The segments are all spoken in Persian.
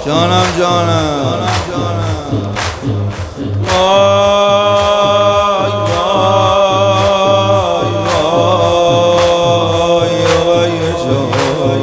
جانم جانم وای وای وای وای جای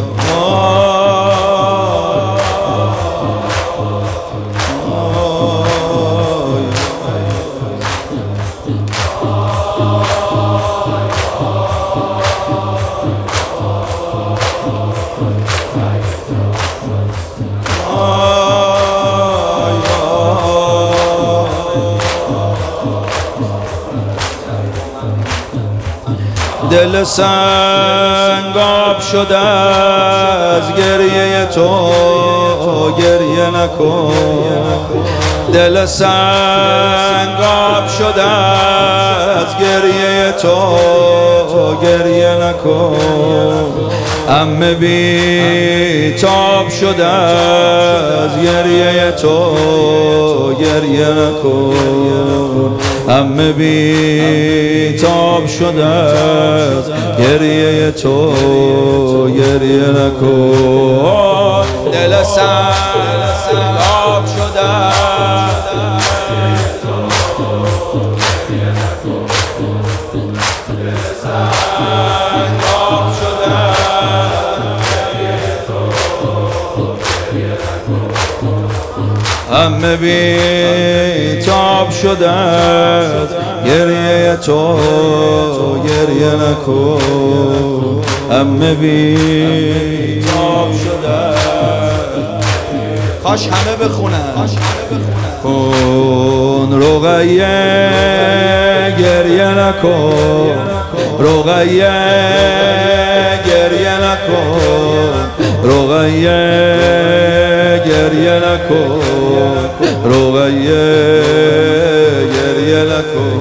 دل سنگاب شده از گریه تو گریه نکن دل سنگاب شده از گریه تو گریه نکن عمه بی تاب شده از گریه تو گریه نکن عمه بی تاب شده از گریه تو گریه نکن دل سنگاب شده عمه بی تاب شده گریه تو گریه نکن عمه بی تاب شده کاش همه بخونن کن رقیه گریه نکن رقیه گریه نکن رقیه گریه نکن رقیه گریه نکن